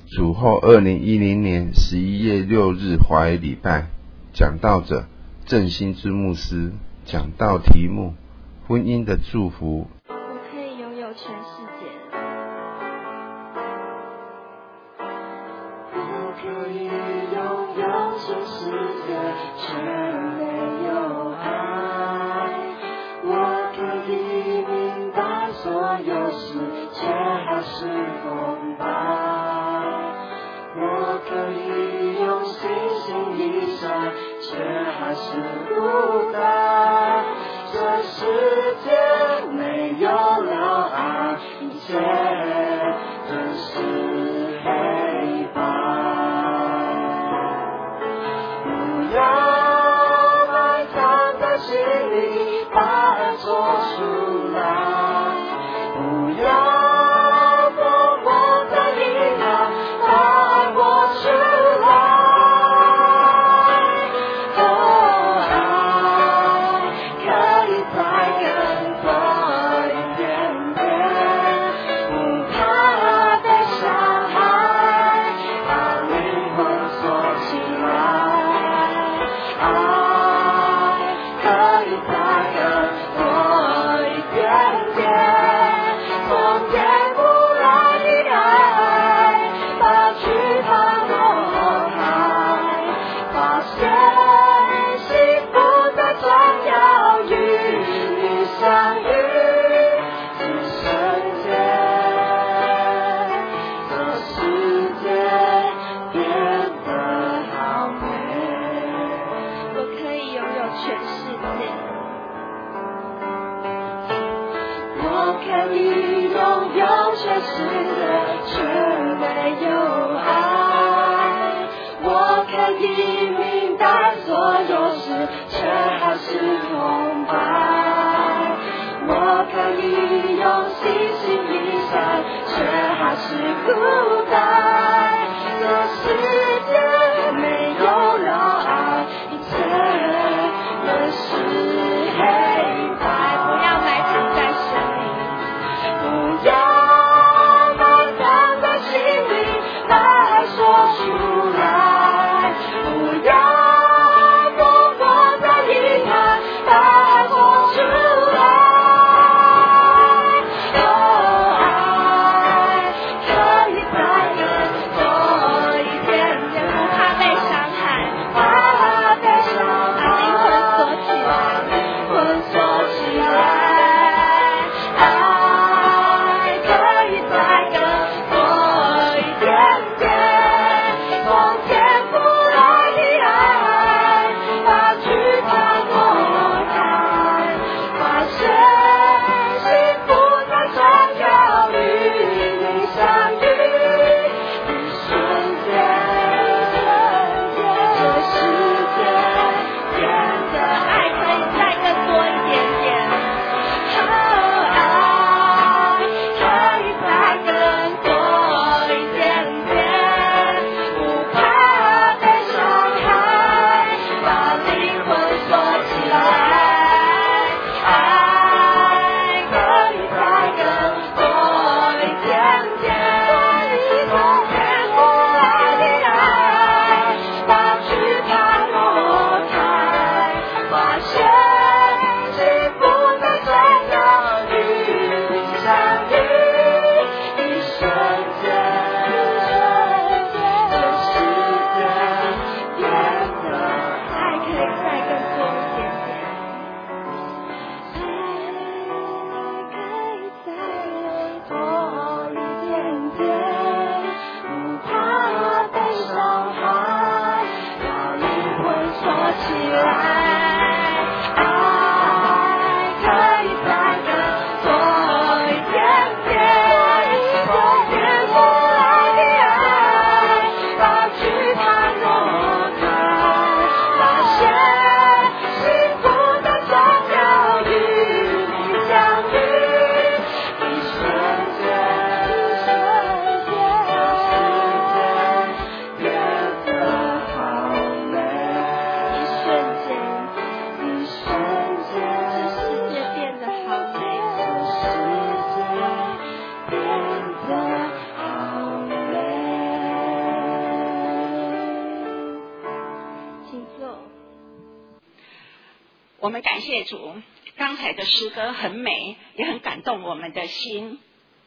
主后2010年11月6日华语礼拜，讲道者郑兴之牧师，讲道题目婚姻的祝福。 我可以拥有全世界， 我可以拥有全世界，却没有爱。我可以明白所有事，却还是空白。我可以用星星一闪，却还是孤单。这世界没有了爱，一切都是黑白。不要埋藏在心里，把爱说出来。不要我们感谢主，刚才的诗歌很美，也很感动我们的心。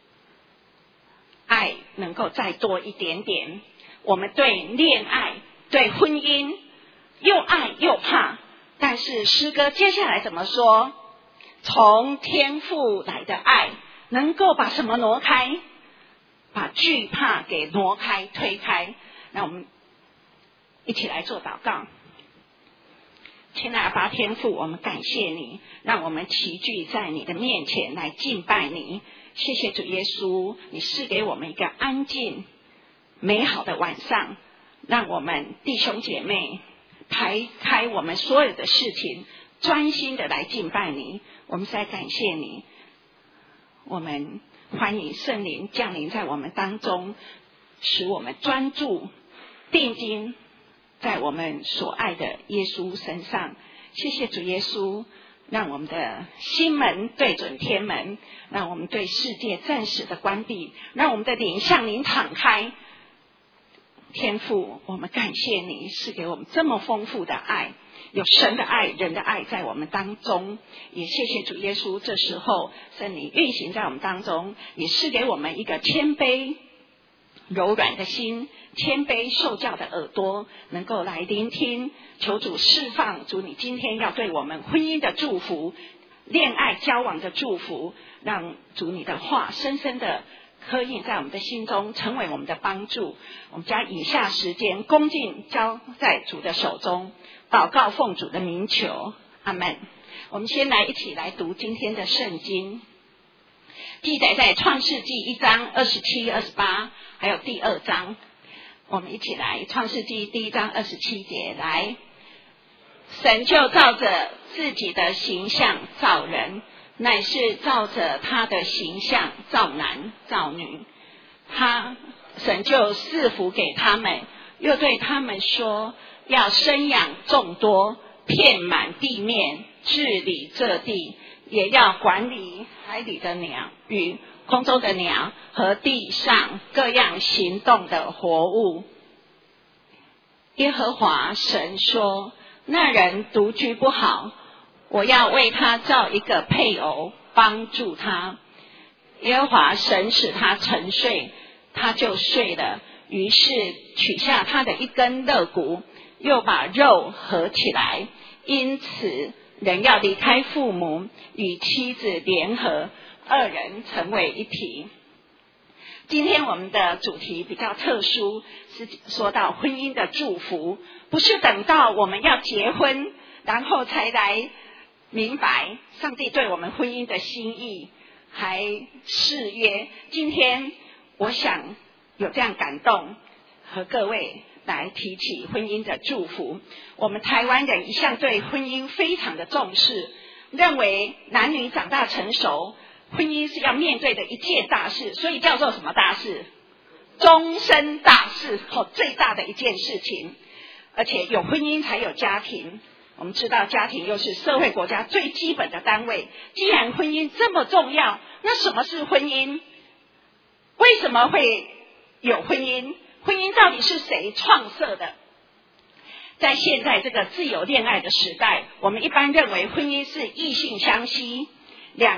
爱能够再多一点点，我们对恋爱、对婚姻又爱又怕，但是诗歌接下来怎么说？从天父来的爱能够把什么挪开？把惧怕给挪开、推开。那我们一起来做祷告。亲爱的阿爸天父，我们感谢你，让我们齐聚在你的面前来敬拜你。谢谢主耶稣，你赐给我们一个安静美好的晚上，让我们弟兄姐妹排开我们所有的事情，专心的来敬拜你。我们再感谢你，我们欢迎圣灵降临在我们当中，使我们专注定睛在我们所爱的耶稣身上。谢谢主耶稣，让我们的心门对准天门，让我们对世界暂时的关闭，让我们的灵向您敞开。天父，我们感谢你是给我们这么丰富的爱，有神的爱、人的爱在我们当中。也谢谢主耶稣，这时候圣灵运行在我们当中，也是给我们一个谦卑柔软的心，谦卑受教的耳朵，能够来聆听。求主释放主你今天要对我们婚姻的祝福，恋爱交往的祝福，让主你的话深深的刻印在我们的心中，成为我们的帮助。我们将以下时间恭敬交在主的手中，祷告奉主的名求，阿们。我们先来一起来读今天的圣经，记载在创世纪1章27、28，还有第2章。我们一起来，创世纪第1章27节来。神就照着自己的形象造人，乃是照着他的形象造男造女。神就赐福给他们，又对他们说，要生养众多，遍满地面，治理这地，也要管理海里的鸟与空中的鸟和地上各样行动的活物。耶和华神说，那人独居不好，我要为他造一个配偶，帮助他。耶和华神使他沉睡，他就睡了，于是取下他的一根肋骨，又把肉合起来。因此人要离开父母，与妻子联合，二人成为一体。今天我们的主题比较特殊，是说到婚姻的祝福，不是等到我们要结婚然后才来明白上帝对我们婚姻的心意，还誓约。今天我想有这样感动，和各位来提起婚姻的祝福。我们台湾人一向对婚姻非常的重视，认为男女长大成熟，婚姻是要面对的一件大事，所以叫做什么大事？终身大事，最大的一件事情。而且有婚姻才有家庭，我们知道家庭又是社会国家最基本的单位。既然婚姻这么重要，那什么是婚姻？为什么会有婚姻？婚姻到底是谁创设的？在现在这个自由恋爱的时代，我们一般认为婚姻是异性相吸，两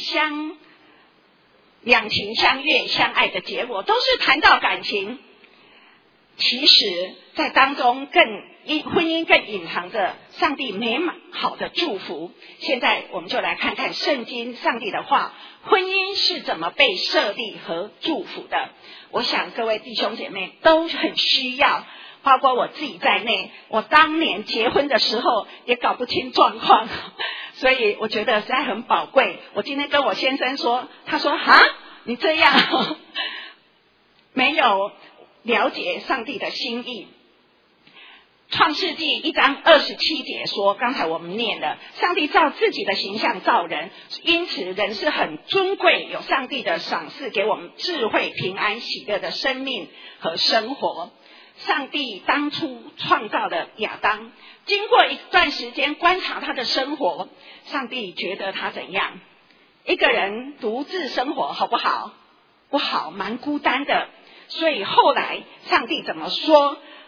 情相悦相爱的结果，都是谈到感情。其实在当中婚姻更隐藏着上帝美好的祝福。现在我们就来看看圣经上帝的话，婚姻是怎么被设立和祝福的。我想各位弟兄姐妹都很需要，包括我自己在内，我当年结婚的时候也搞不清状况，所以我觉得实在很宝贵。我今天跟我先生说，他说你这样没有了解上帝的心意。创世纪1章27节说，刚才我们念了，上帝照自己的形象造人，因此人是很尊贵，有上帝的赏赐，给我们智慧、平安、喜乐的生命和生活。上帝当初创造了亚当，经过一段时间观察他的生活，上帝觉得他怎样？一个人独自生活好不好？不好，蛮孤单的。所以后来上帝怎么说？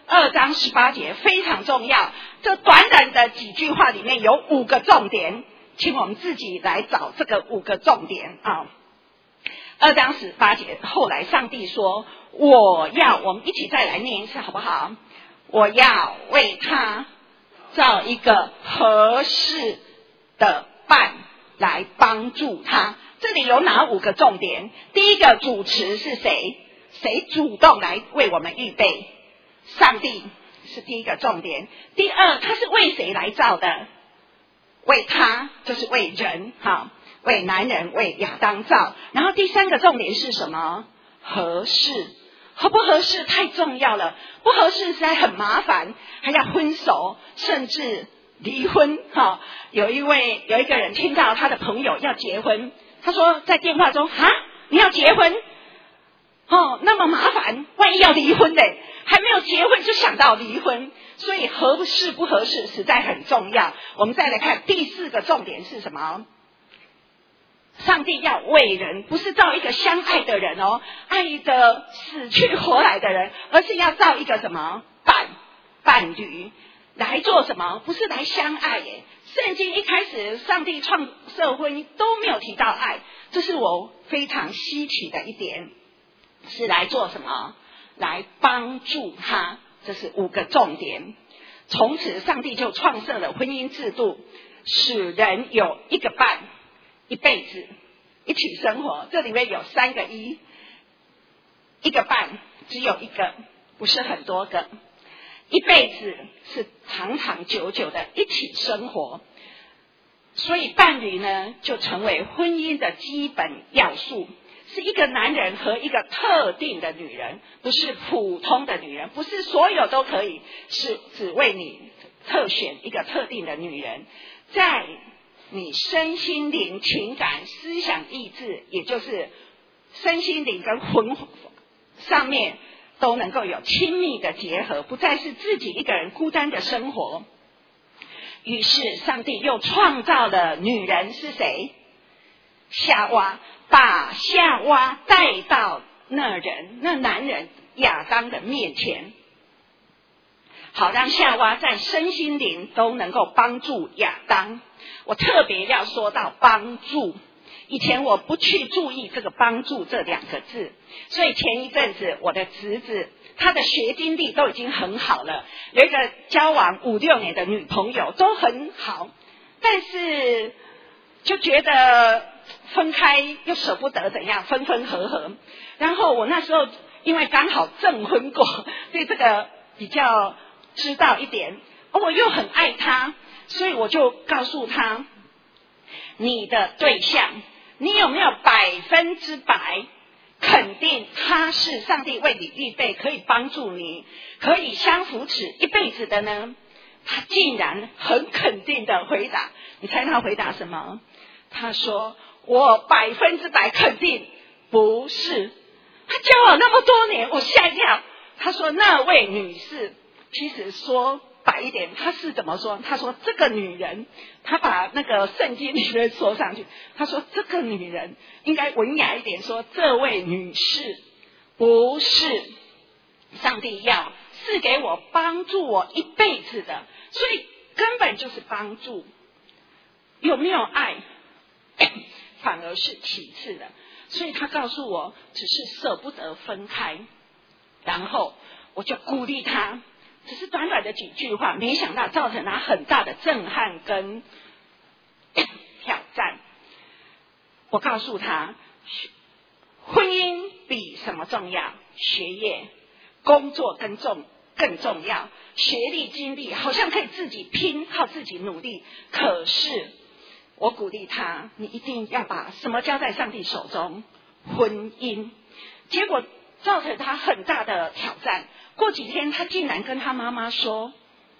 2章18节非常重要，这短短的几句话里面有5个重点，请我们自己来找这个5个重点啊。2章18节，后来上帝说，我们一起再来念一次好不好？我要为他造一个合适的伴来帮助他。这里有哪5个重点？第一个，主持是谁？谁主动来为我们预备？上帝是第一个重点。第二，他是为谁来造的？为他，就是为人，为男人，为亚当造。然后第3个重点是什么？合适。合不合适太重要了，不合适实在很麻烦，还要分手，甚至离婚。有一个人听到他的朋友要结婚，他说在电话中，你要结婚？那么麻烦，万一要离婚嘞，还没有结婚就想到离婚，所以合适不合适实在很重要。我们再来看第4个重点是什么？上帝要为人，不是造一个相爱的人爱的死去活来的人，而是要造一个什么伴侣来做什么？不是来相爱耶。圣经一开始上帝创设婚姻都没有提到爱，这是我非常稀奇的一点。是来做什么？来帮助他，这是5个重点。从此上帝就创设了婚姻制度，使人有一个伴，一辈子一起生活。这里面有3个一个伴只有一个，不是很多个。一辈子是长长久久的一起生活，所以伴侣呢就成为婚姻的基本要素。是一个男人和一个特定的女人，不是普通的女人，不是所有都可以，是只为你特选一个特定的女人，在你身心灵、情感、思想、意志，也就是身心灵跟魂上面都能够有亲密的结合，不再是自己一个人孤单的生活。于是上帝又创造了女人，是谁？夏娃，把夏娃带到那男人亚当的面前，好让夏娃在身心灵都能够帮助亚当。我特别要说到帮助，以前我不去注意这个帮助这2个字，所以前一阵子我的侄子他的学经历都已经很好了，有一个交往5、6年的女朋友都很好，但是就觉得分开又舍不得怎样，分分合合。然后我那时候因为刚好证婚过，对这个比较知道一点，我又很爱他，所以我就告诉他，你的对象你有没有100%肯定他是上帝为你预备可以帮助你，可以相扶持一辈子的呢？他竟然很肯定的回答，你猜他回答什么？他说我100%肯定不是。他交往那么多年，我吓一跳。他说那位女士，其实说白一点，他是怎么说？他说这个女人，他把那个圣经里面说上去，他说这个女人应该文雅一点说，这位女士不是上帝要赐给我帮助我一辈子的，所以根本就是帮助。有没有爱反而是其次的，所以他告诉我只是舍不得分开。然后我就鼓励他，只是短短的几句话，没想到造成他很大的震撼跟挑战。我告诉他，婚姻比什么重要？学业、工作更重要。学历、经历好像可以自己拼，靠自己努力，可是我鼓励他，你一定要把什么交在上帝手中？婚姻。结果造成他很大的挑战。过几天他竟然跟他妈妈说，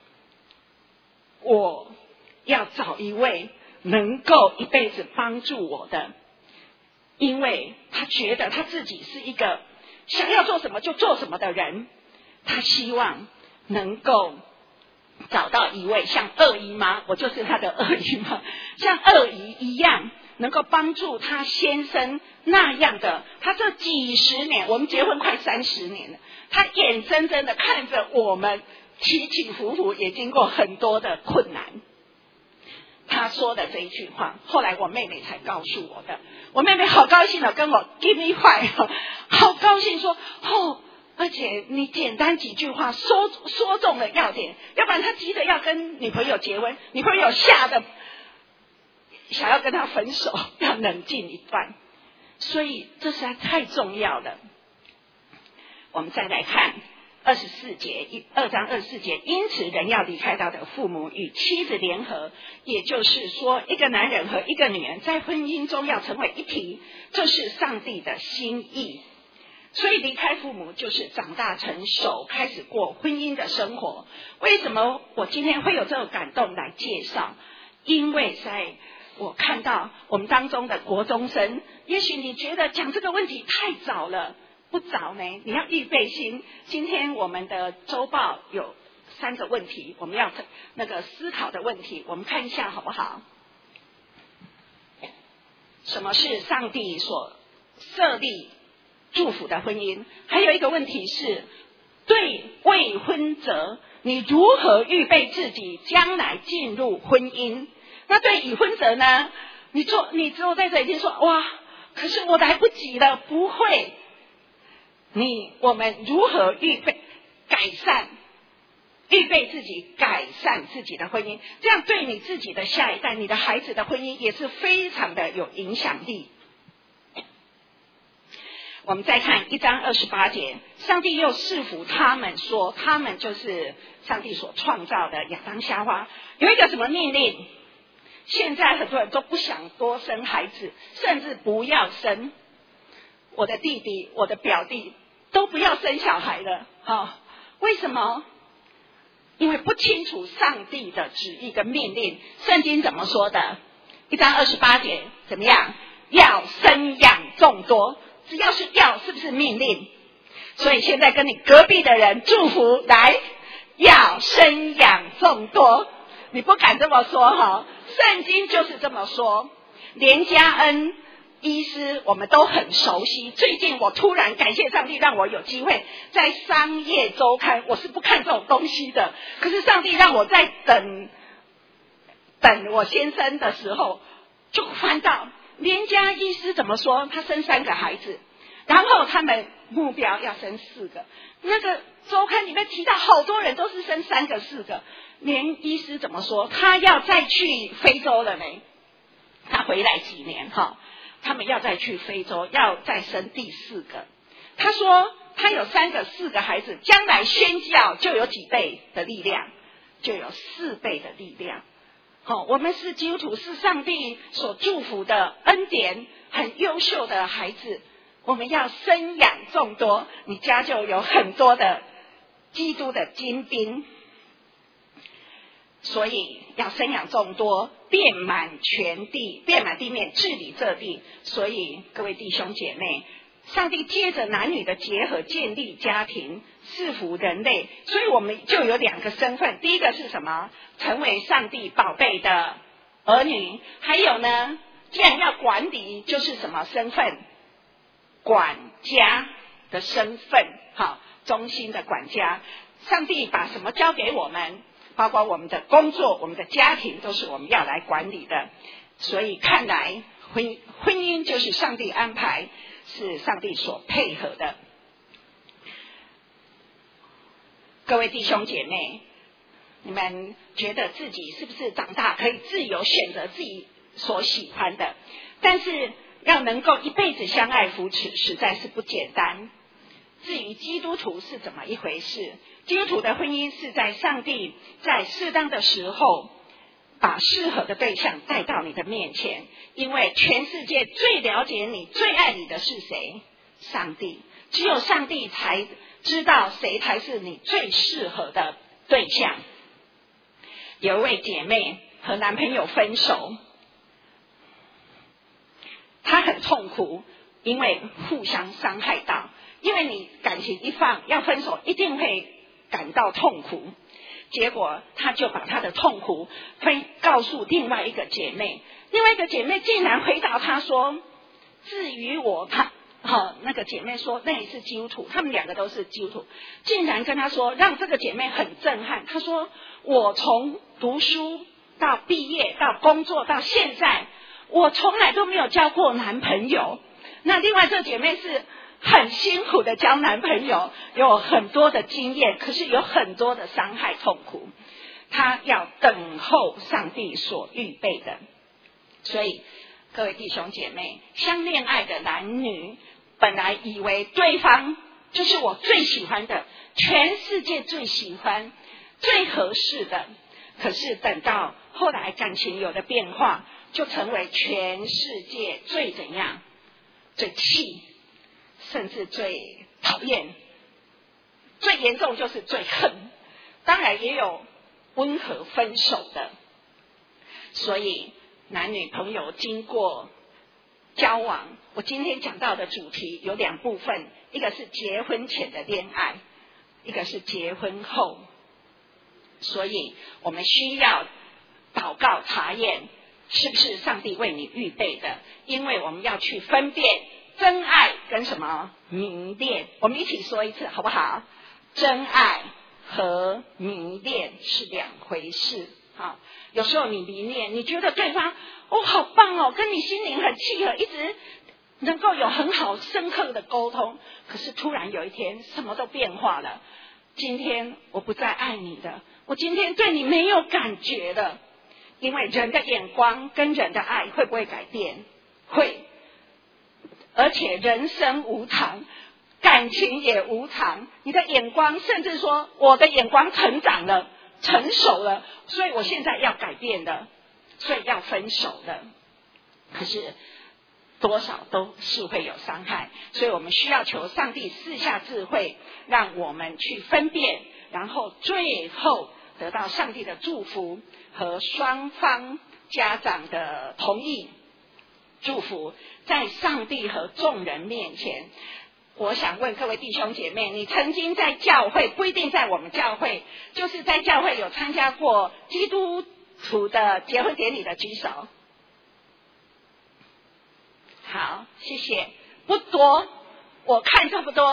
我要找一位能够一辈子帮助我的，因为他觉得他自己是一个想要做什么就做什么的人，他希望能够找到一位像二姨妈，我就是他的二姨妈，像二姨一样能够帮助她先生那样的，她这几十年，我们结婚快30年了，她眼睁睁的看着我们起起伏伏，也经过很多的困难。她说的这一句话，后来我妹妹才告诉我的。我妹妹好高兴的跟我 give me five， 好高兴说而且你简单几句话说中了要点，要不然她急着要跟女朋友结婚，女朋友吓得想要跟他分手，要冷静一段。所以这实在太重要了。我们再来看24节，2章24节，因此人要离开他的父母，与妻子联合，也就是说一个男人和一个女人在婚姻中要成为一体，这是上帝的心意。所以离开父母就是长大成熟，开始过婚姻的生活。为什么我今天会有这个感动来介绍？因为在我看到我们当中的国中生，也许你觉得讲这个问题太早了，不早呢，你要预备心。今天我们的周报有3个问题，我们要思考的问题，我们看一下好不好？什么是上帝所设立祝福的婚姻？还有一个问题是，对未婚者，你如何预备自己将来进入婚姻？那对已婚者呢？你坐在这已经说哇，可是我来不及了。不会，我们如何预备自己改善自己的婚姻？这样对你自己的下一代，你的孩子的婚姻也是非常的有影响力。我们再看1章28节，上帝又赐福他们说，他们就是上帝所创造的亚当夏娃。有一个什么命令？现在很多人都不想多生孩子，甚至不要生。我的弟弟、我的表弟都不要生小孩了。为什么？因为不清楚上帝的旨意跟命令。圣经怎么说的？1章28节怎么样？要生养众多。只要是要，是不是命令？所以现在跟你隔壁的人祝福，来，要生养众多。你不敢这么说圣经就是这么说。连家恩医师我们都很熟悉。最近我突然感谢上帝，让我有机会在商业周刊，我是不看这种东西的，可是上帝让我在等我先生的时候，就翻到连家医师怎么说，他生3个孩子，然后他们目标要生4个。那个周刊里面提到好多人都是生3个4个。连医师怎么说？他要再去非洲了没？他回来几年他们要再去非洲，要再生第4个。他说他有3个4个孩子，将来宣教就有几倍的力量，就有4倍的力量。我们是基督徒，是上帝所祝福的恩典，很优秀的孩子，我们要生养众多，你家就有很多的基督的精兵。所以要生养众多，遍满全地，遍满地面，治理这地。所以各位弟兄姐妹，上帝借着男女的结合建立家庭，赐福人类。所以我们就有2个身份，第一个是什么？成为上帝宝贝的儿女。还有呢，既然要管理，就是什么身份？管家的身份，忠心的管家。上帝把什么交给我们？包括我们的工作、我们的家庭，都是我们要来管理的。所以看来婚姻就是上帝安排，是上帝所配合的。各位弟兄姐妹，你们觉得自己是不是长大可以自由选择自己所喜欢的？但是要能够一辈子相爱扶持，实在是不简单。至于基督徒是怎么一回事？基督徒的婚姻是在上帝在适当的时候把适合的对象带到你的面前，因为全世界最了解你、最爱你的是谁？上帝。只有上帝才知道谁才是你最适合的对象。有一位姐妹和男朋友分手，她很痛苦，因为互相伤害到。因为你感情一放，要分手一定会感到痛苦。 结果他就把他的痛苦告诉另外一个姐妹，另外一个姐妹竟然回答他说，至于我，那个姐妹说那也是基督徒，他们两个都是基督徒，竟然跟他说，让这个姐妹很震撼。她说，我从读书到毕业到工作到现在，我从来都没有交过男朋友。那另外这个姐妹是很辛苦的交男朋友，有很多的经验，可是有很多的伤害痛苦，她要等候上帝所预备的。所以各位弟兄姐妹，相恋爱的男女本来以为对方就是我最喜欢的，全世界最喜欢最合适的，可是等到后来感情有了变化，就成为全世界最怎样，最气，甚至最讨厌，最严重就是最恨，当然也有温和分手的。所以男女朋友经过交往，我今天讲到的主题有两部分，一个是结婚前的恋爱，一个是结婚后。所以我们需要祷告查验是不是上帝为你预备的，因为我们要去分辨真爱跟什么迷恋。我们一起说一次好不好？真爱和迷恋是两回事。好，有时候你迷恋，你觉得对方好棒哦，跟你心灵很契合，一直能够有很好深刻的沟通，可是突然有一天什么都变化了，今天我不再爱你的，我今天对你没有感觉了。因为人的眼光跟人的爱会不会改变？会。而且人生无常，感情也无常，你的眼光，甚至说我的眼光成长了，成熟了，所以我现在要改变的，所以要分手的。可是多少都是会有伤害，所以我们需要求上帝赐下智慧，让我们去分辨，然后最后得到上帝的祝福和双方家长的同意祝福，在上帝和众人面前。我想问各位弟兄姐妹，你曾经在教会，不一定在我们教会，就是在教会有参加过基督徒的结婚典礼的举手。好，谢谢。不多，我看差不多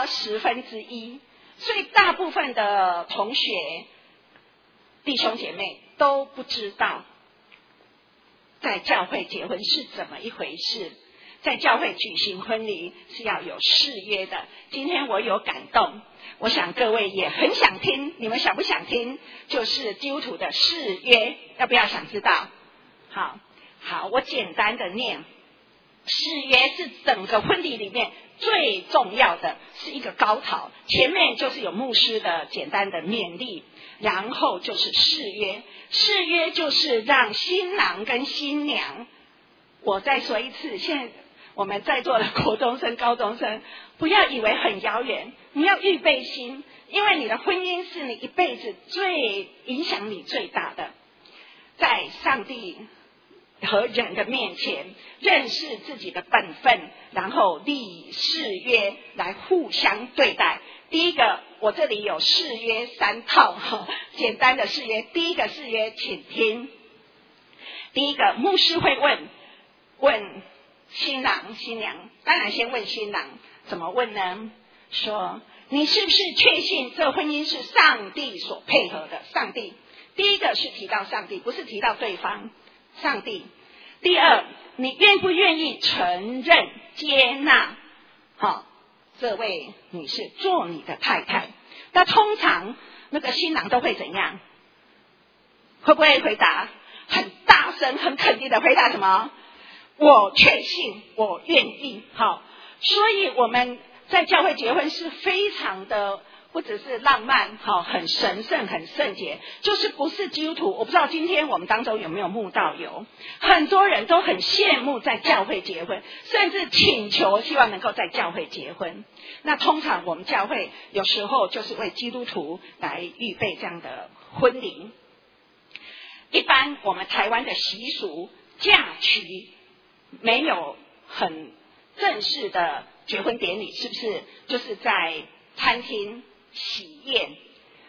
1/10，所以大部分的同学弟兄姐妹都不知道在教会结婚是怎么一回事，在教会举行婚礼是要有誓约的。今天我有感动，我想各位也很想听，你们想不想听？就是基督徒的誓约，要不要想知道？好，我简单的念。誓约是整个婚礼里面最重要的，是一个高潮，前面就是有牧师的简单的勉励，然后就是誓约。誓约就是让新郎跟新娘，我再说一次，现在我们在座的国中生高中生不要以为很遥远，你要预备心，因为你的婚姻是你一辈子最影响你最大的，在上帝和人的面前认识自己的本分，然后立誓约来互相对待。第一个，我这里有誓约3套，简单的誓约。第一个誓约，请听。第一个，牧师会问新郎新娘，当然先问新郎，怎么问呢？说你是不是确信这婚姻是上帝所配合的？上帝，第一个是提到上帝，不是提到对方，上帝。第二，你愿不愿意承认接纳这位女士做你的太太？那通常那个新郎都会怎样？会不会回答很大声很肯定的回答什么？我确信，我愿意。所以我们在教会结婚是非常的不只是浪漫，很神圣很圣洁，就是不是基督徒。我不知道今天我们当中有没有慕道友，很多人都很羡慕在教会结婚，甚至请求希望能够在教会结婚。那通常我们教会有时候就是为基督徒来预备这样的婚礼。一般我们台湾的习俗，嫁娶没有很正式的结婚典礼，是不是就是在餐厅喜宴，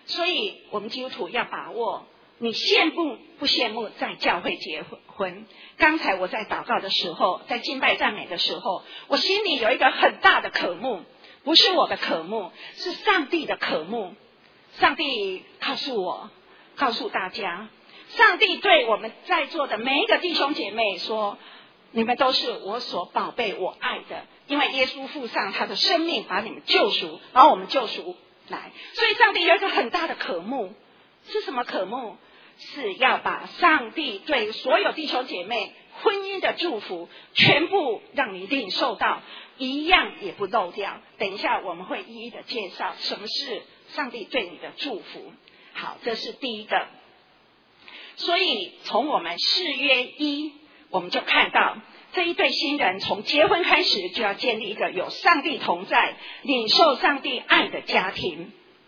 所以我们基督徒要把握，你羡慕不羡慕在教会结婚？刚才我在祷告的时候，在敬拜赞美的时候，我心里有一个很大的渴慕，不是我的渴慕，是上帝的渴慕。上帝告诉我，告诉大家，上帝对我们在座的每一个弟兄姐妹说，你们都是我所宝贝我爱的，因为耶稣付上他的生命把你们救赎，把我们救赎来。所以上帝有一个很大的渴慕，是什么渴慕？是要把上帝对所有弟兄姐妹婚姻的祝福全部让你领受到，一样也不漏掉。等一下我们会一一的介绍什么是上帝对你的祝福。好，这是第一个。所以从我们誓约1，我们就看到这一对新人从结婚开始就要建立一个有上帝同在、领受上帝爱的家庭。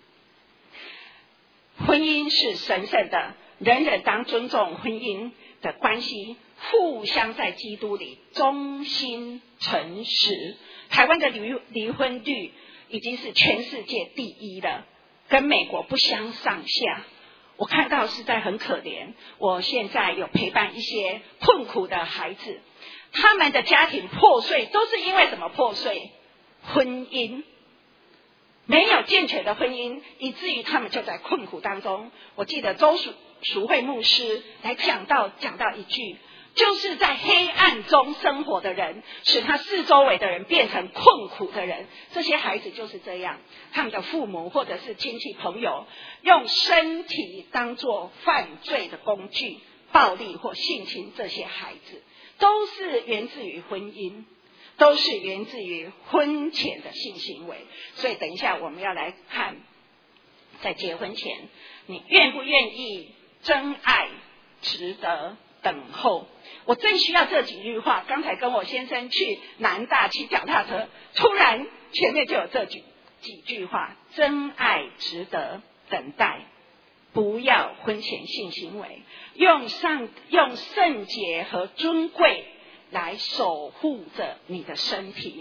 婚姻是神圣的，人人当尊重婚姻的关系，互相在基督里忠心诚实。台湾的离婚率已经是全世界第一了，跟美国不相上下。我看到实在很可怜，我现在有陪伴一些困苦的孩子，他们的家庭破碎都是因为什么破碎？婚姻没有健全的婚姻，以至于他们就在困苦当中。我记得周淑慧牧师来讲到一句，就是在黑暗中生活的人，使他四周围的人变成困苦的人。这些孩子就是这样，他们的父母或者是亲戚朋友，用身体当作犯罪的工具，暴力或性侵这些孩子，都是源自于婚姻，都是源自于婚前的性行为。所以等一下我们要来看，在结婚前，你愿不愿意真爱值得等候？我正需要这几句话。刚才跟我先生去南大骑脚踏车，突然前面就有这几句话：真爱值得等待，不要婚前性行为，用圣洁和尊贵来守护着你的身体。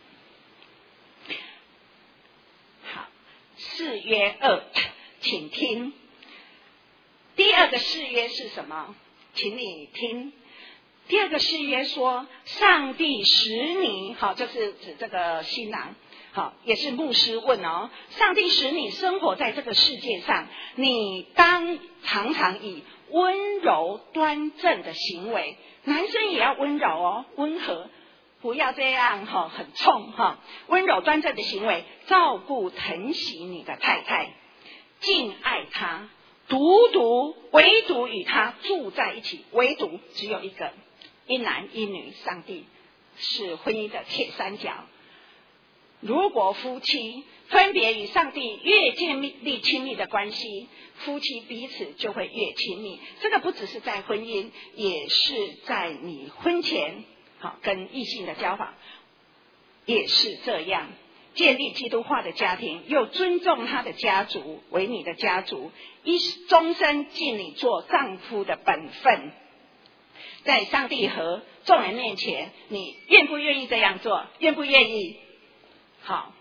好，誓约2，请听。第二个誓约是什么？请你听。第二个誓约说，上帝使你，好，就是指这个新郎，好，也是牧师问哦，上帝使你生活在这个世界上，你当常常以温柔端正的行为，男生也要温柔哦，温和，不要这样很冲温柔端正的行为，照顾疼惜你的太太，敬爱她，唯独与他住在一起，唯独只有一个，一男一女，上帝是婚姻的铁三角。如果夫妻分别与上帝越建立亲密的关系，夫妻彼此就会越亲密。这个不只是在婚姻，也是在你婚前跟异性的交往也是这样。建立基督化的家庭，又尊重他的家族为你的家族，终身尽你做丈夫的本分。在上帝和众人面前，你愿不愿意这样做？愿不愿意？好，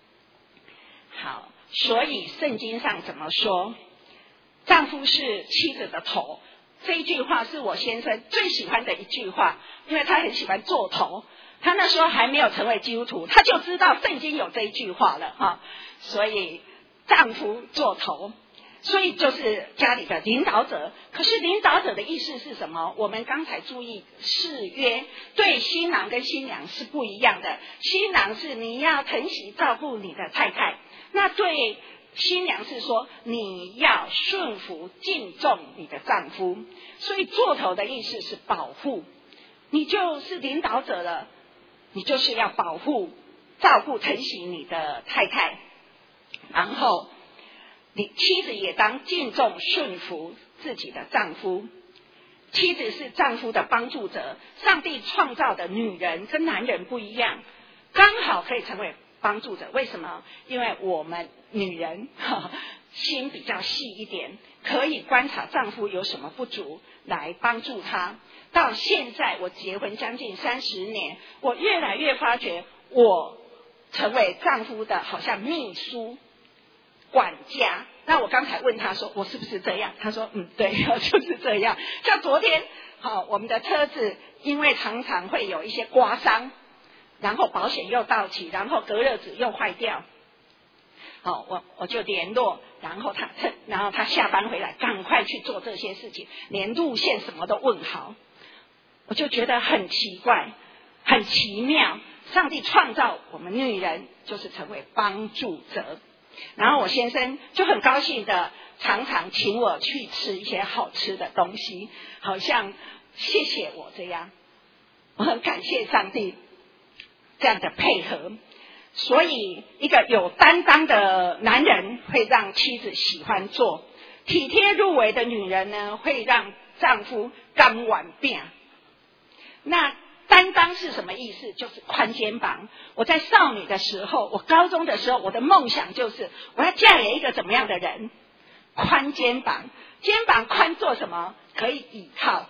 所以圣经上怎么说？丈夫是妻子的头。这一句话是我先生最喜欢的一句话，因为他很喜欢做头。他那时候还没有成为基督徒，他就知道圣经有这一句话了所以丈夫做头，所以就是家里的领导者。可是领导者的意思是什么？我们刚才注意誓约对新郎跟新娘是不一样的。新郎是你要疼惜照顾你的太太，那对新娘是说你要顺服敬重你的丈夫。所以做头的意思是保护，你就是领导者了，你就是要保护照顾疼惜你的太太，然后你妻子也当敬重顺服自己的丈夫。妻子是丈夫的帮助者，上帝创造的女人跟男人不一样，刚好可以成为帮助者。为什么？因为我们女人心比较细一点，可以观察丈夫有什么不足来帮助他。到现在我结婚将近30年，我越来越发觉我成为丈夫的好像秘书管家，那那我刚才问他说我是不是这样，他说对，就是这样。像昨天我们的车子因为常常会有一些刮伤，然后保险又到期，然后隔热纸又坏掉，我就联络，然后他下班回来赶快去做这些事情，连路线什么都问好。我就觉得很奇怪很奇妙，上帝创造我们女人就是成为帮助者。然后我先生就很高兴的常常请我去吃一些好吃的东西，好像谢谢我这样。我很感谢上帝这样的配合。所以一个有担当的男人会让妻子喜欢做，体贴入微的女人呢会让丈夫甘愿变。那担当是什么意思？就是宽肩膀。我在少女的时候，我高中的时候，我的梦想就是我要嫁给一个怎么样的人？宽肩膀。肩膀宽做什么？可以倚靠。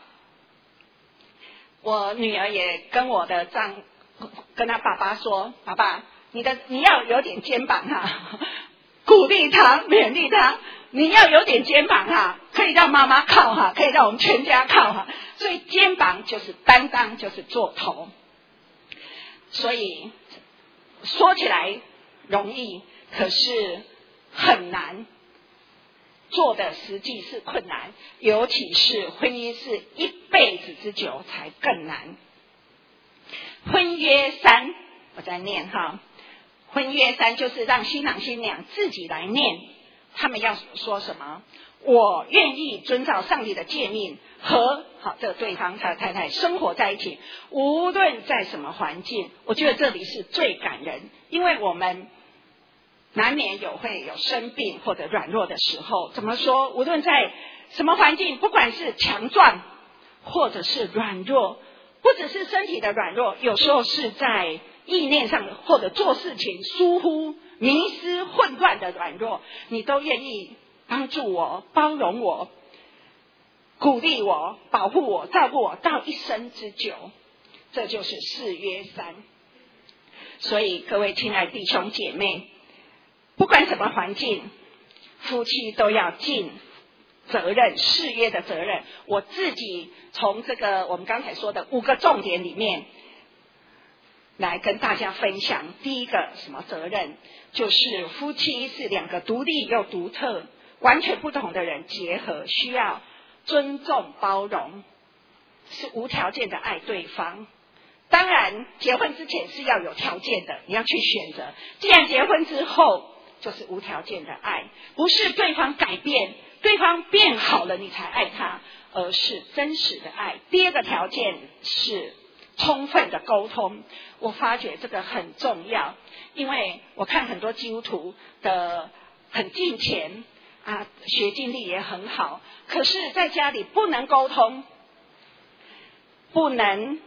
我女儿也跟跟她爸爸说，爸爸，你要有点肩膀鼓励她，勉励她。你要有点肩膀可以让妈妈靠可以让我们全家靠所以肩膀就是担当，就是做头。所以说起来容易，可是很难，做的实际是困难，尤其是婚姻是一辈子之久才更难。婚约3，我再念婚约3就是让新郎新娘自己来念，他们要说什么？我愿意遵照上帝的诫命和这个对方他的太太生活在一起，无论在什么环境。我觉得这里是最感人，因为我们难免会有生病或者软弱的时候。怎么说？无论在什么环境，不管是强壮或者是软弱，不只是身体的软弱，有时候是在意念上或者做事情疏忽、迷失、混乱的软弱，你都愿意帮助我、包容我、鼓励我、保护我、照顾我到一生之久。这就是誓约3。所以各位亲爱的弟兄姐妹，不管什么环境，夫妻都要尽责任，誓约的责任。我自己从这个我们刚才说的5个重点里面来跟大家分享。第一个什么责任？就是夫妻是2个独立又独特、完全不同的人结合，需要尊重包容，是无条件的爱对方。当然结婚之前是要有条件的，你要去选择。既然结婚之后就是无条件的爱，不是对方改变，对方变好了你才爱他，而是真实的爱。第二个条件是充分的沟通。我发觉这个很重要，因为我看很多基督徒的很敬虔学经历也很好，可是在家里不能沟通，不能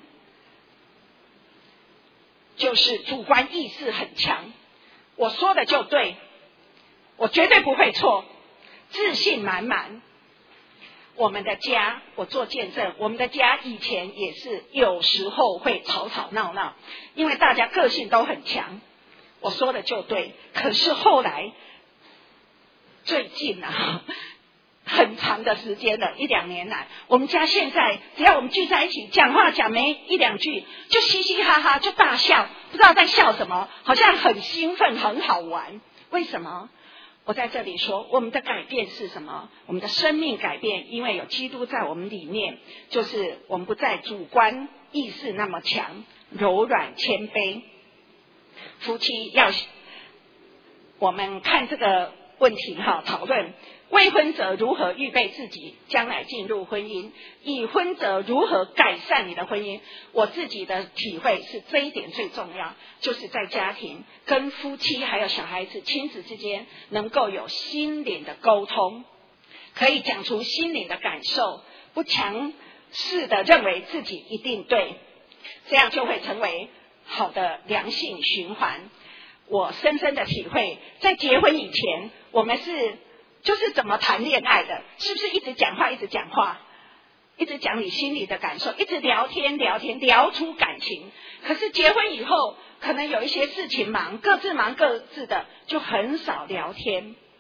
就是主观意识很强，我说的就对，我绝对不会错，自信满满。我们的家，我做见证，我们的家以前也是有时候会吵吵闹闹，因为大家个性都很强，我说的就对。可是后来最近很长的时间了，1-2年来，我们家现在只要我们聚在一起讲话讲没1-2句就嘻嘻哈哈，就大笑，不知道在笑什么，好像很兴奋很好玩。为什么？我在这里说，我们的改变是什么？我们的生命改变，因为有基督在我们里面，就是我们不再主观意识那么强，柔软谦卑。夫妻我们看这个问题讨论未婚者如何预备自己将来进入婚姻，已婚者如何改善你的婚姻。我自己的体会是这一点最重要，就是在家庭跟夫妻还有小孩子亲子之间能够有心灵的沟通，可以讲出心灵的感受，不强势的认为自己一定对，这样就会成为好的良性循环。我深深的体会，在结婚以前我们就是怎么谈恋爱的，是不是一直讲话一直讲你心里的感受，一直聊天聊出感情。可是结婚以后可能有一些事情各自忙各自的，就很少聊天。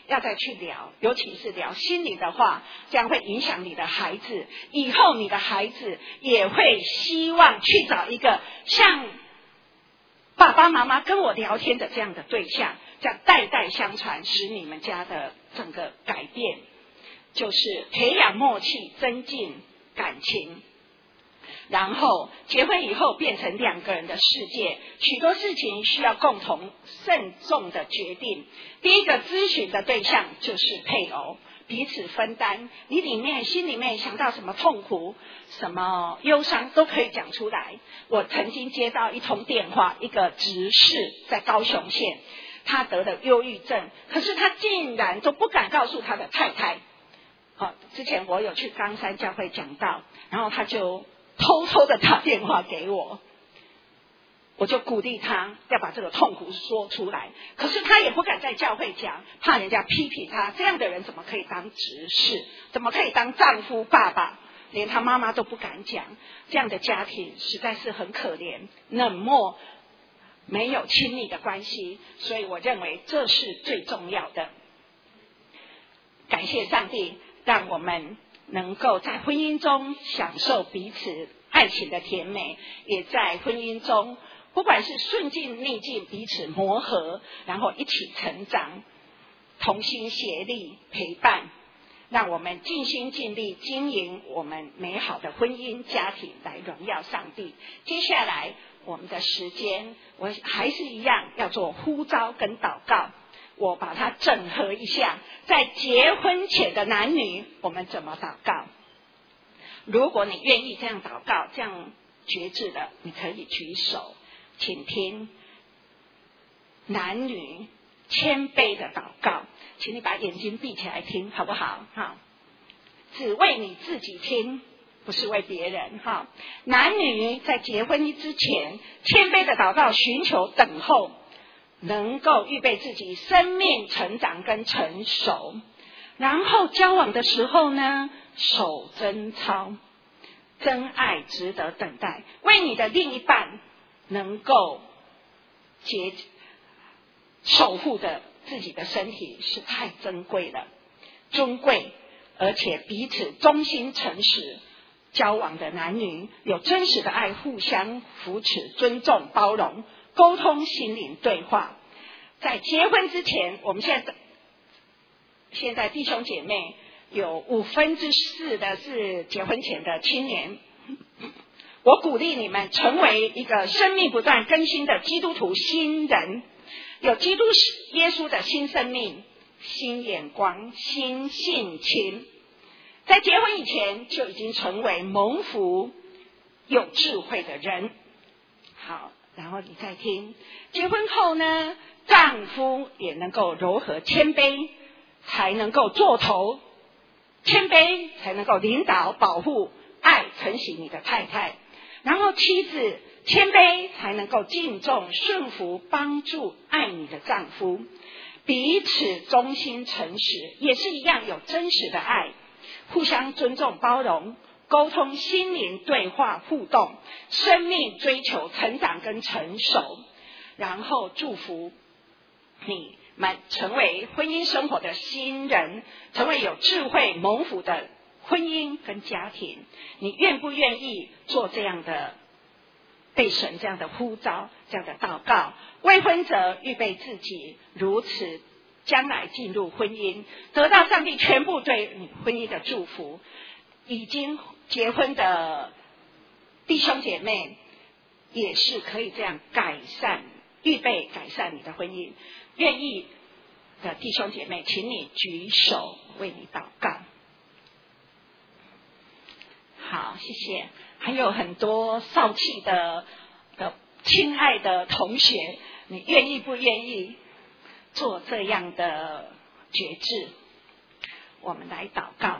要再去聊，尤其是聊心灵的话，这样会影响你的孩子。以后你的孩子也会希望去找一个像爸爸妈妈跟我聊天的这样的对象，这样代代相传，使你们家的整个改变，就是培养默契，增进感情。然后结婚以后变成2个人的世界，许多事情需要共同慎重的决定。第一个咨询的对象就是配偶，彼此分担，你心里面想到什么痛苦、什么忧伤都可以讲出来。我曾经接到一通电话，一个执事在高雄县，他得了忧郁症，可是他竟然都不敢告诉他的太太。之前我有去冈山教会讲道，然后他就偷偷的打电话给我，我就鼓励他要把这个痛苦说出来，可是他也不敢在教会讲，怕人家批评他，这样的人怎么可以当执事，怎么可以当丈夫、爸爸，连他妈妈都不敢讲，这样的家庭实在是很可怜，冷漠，没有亲密的关系，所以我认为这是最重要的。感谢上帝，让我们能够在婚姻中享受彼此爱情的甜美，也在婚姻中不管是顺境逆境彼此磨合，然后一起成长，同心协力陪伴，让我们尽心尽力经营我们美好的婚姻家庭，来荣耀上帝。接下来我们的时间，我还是一样要做呼召跟祷告，我把它整合一下，在结婚前的男女我们怎么祷告。如果你愿意这样祷告，这样决志的，你可以举手，请听男女谦卑的祷告，请你把眼睛闭起来听好不好？只为你自己听，不是为别人。男女在结婚之前谦卑的祷告，寻求等候，能够预备自己生命成长跟成熟，然后交往的时候呢，守贞操，真爱值得等待，为你的另一半能够守护的自己的身体是太珍贵了，尊贵，而且彼此忠心诚实，交往的男女有真实的爱，互相扶持、尊重、包容、沟通、心灵对话。在结婚之前，我们现在弟兄姐妹有4/5的是结婚前的青年，我鼓励你们成为一个生命不断更新的基督徒新人，有基督耶稣的新生命、新眼光、新性情，在结婚以前就已经成为蒙福有智慧的人。好，然后你再听，结婚后呢，丈夫也能够柔和谦卑，才能够做头，谦卑才能够领导、保护、爱、承袭你的太太。然后妻子谦卑才能够敬重、顺服、帮助、爱你的丈夫。彼此忠心诚实，也是一样有真实的爱，互相尊重、包容、沟通、心灵对话、互动，生命追求成长跟成熟。然后祝福你们成为婚姻生活的新人，成为有智慧蒙福的婚姻跟家庭。你愿不愿意做这样的被神这样的呼召，这样的祷告？未婚者预备自己，如此将来进入婚姻，得到上帝全部对你婚姻的祝福。已经结婚的弟兄姐妹也是可以这样改善，预备改善你的婚姻。愿意的弟兄姐妹，请你举手为你祷告。好，谢谢。还有很多少气的亲爱的同学，你愿意不愿意做这样的决志？我们来祷告。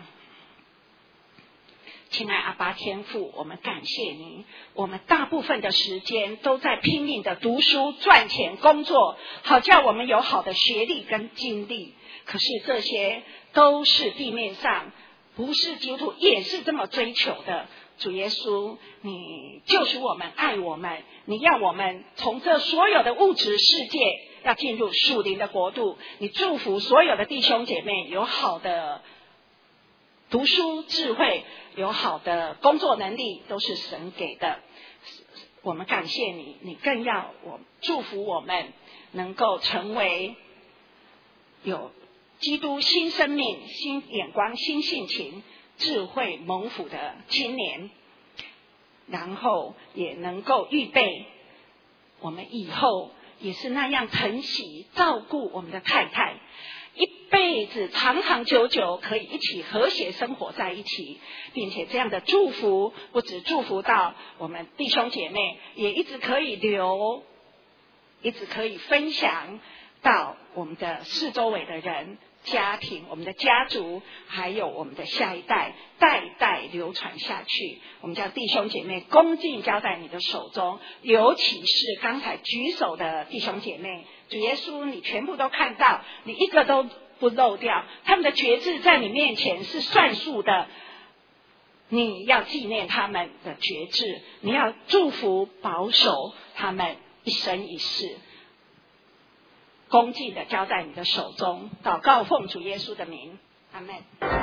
亲爱阿爸天父，我们感谢你，我们大部分的时间都在拼命的读书、赚钱、工作，好叫我们有好的学历跟经历。可是这些都是地面上，不是基督徒也是这么追求的。主耶稣，你救赎我们，爱我们，你要我们从这所有的物质世界要进入属灵的国度。你祝福所有的弟兄姐妹有好的读书智慧，有好的工作能力，都是神给的。我们感谢你，你更要祝福我们能够成为有基督新生命、新眼光、新性情、智慧蒙福的青年，然后也能够预备我们以后也是那样疼惜照顾我们的太太，一辈子长长久久可以一起和谐生活在一起，并且这样的祝福不只祝福到我们弟兄姐妹，也一直可以留，一直可以分享到我们的四周围的人、家庭、我们的家族，还有我们的下一代，代代流传下去。我们将弟兄姐妹恭敬交在你的手中，尤其是刚才举手的弟兄姐妹，主耶稣你全部都看到，你一个都不漏掉，他们的决志在你面前是算数的，你要纪念他们的决志，你要祝福保守他们一生一世，恭敬的交在你的手中，祷告奉主耶稣的名，阿们。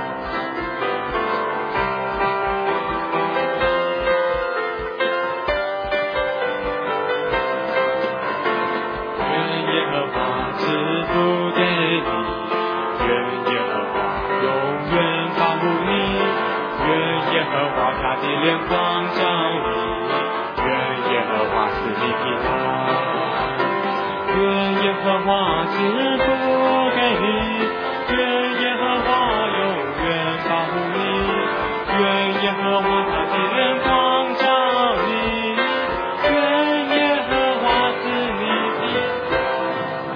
愿耶和华赐福给你，愿耶和华永远保护你，愿耶和华他的脸光照你，愿耶和华赐你平安。愿耶和华赐福给你，愿耶和华永远保护你，愿耶和华他的脸光照你，愿耶和华赐你平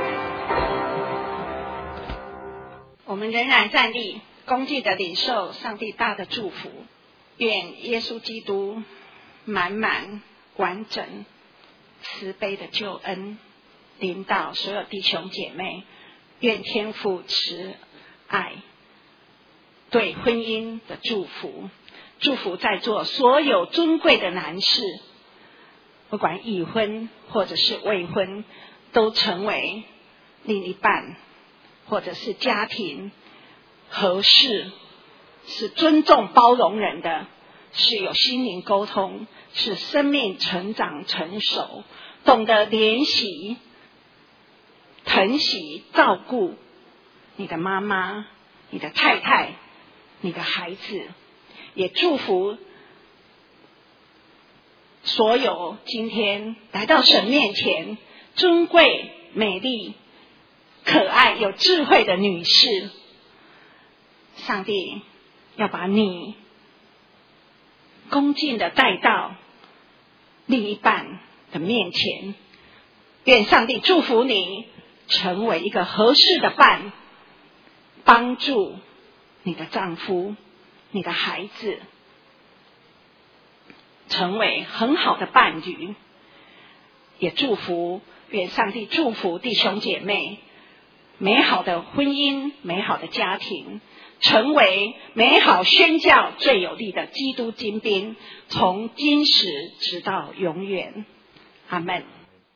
安。 我们仍然站立，恭敬的领受上帝大的祝福。愿耶稣基督满满完整慈悲的救恩临到所有弟兄姐妹，愿天父慈爱对婚姻的祝福，祝福在座所有尊贵的男士，不管已婚或者是未婚，都成为另一半或者是家庭合适，是尊重包容人的，是有心灵沟通，是生命成长成熟，懂得怜惜疼惜照顾你的妈妈、你的太太、你的孩子，也祝福所有今天来到神面前尊贵、美丽、可爱、有智慧的女士。上帝要把你恭敬的带到另一半的面前，愿上帝祝福你成为一个合适的伴，帮助你的丈夫、你的孩子成为很好的伴侣。也祝福，愿上帝祝福弟兄姐妹美好的婚姻、美好的家庭，成为美好宣教最有力的基督精兵，从今时直到永远。阿们。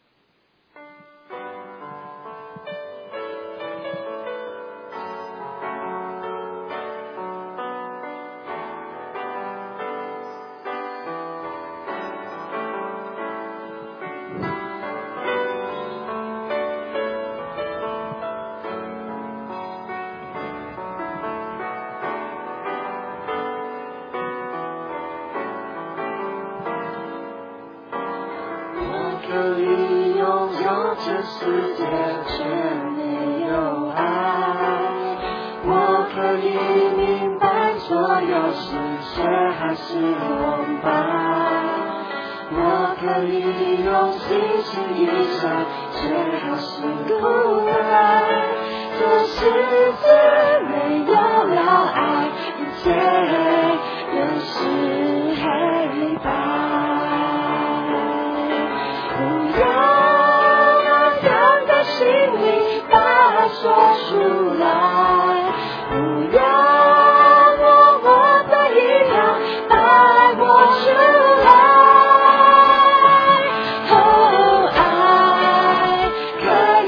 可以拥有全世界，却没有爱。我可以明白所有事，却还是空白。我可以用星星一闪，却还是孤单。这世界没有了爱，一切都是黑白。不要让在心里把爱说出来，不要默默的一样把爱播出来。哦，爱可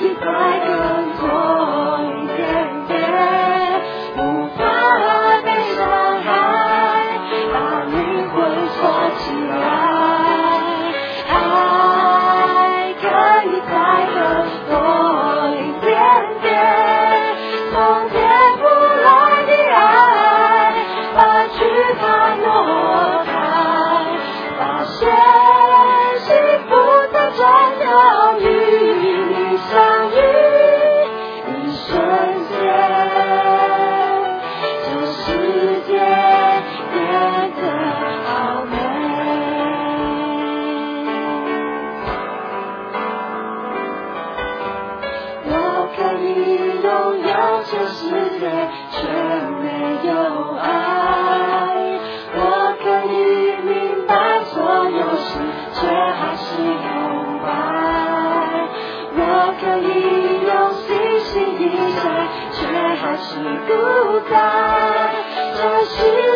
却没有爱。我可以明白所有事，却还是空白。我可以用细心一生，却还是孤单。这世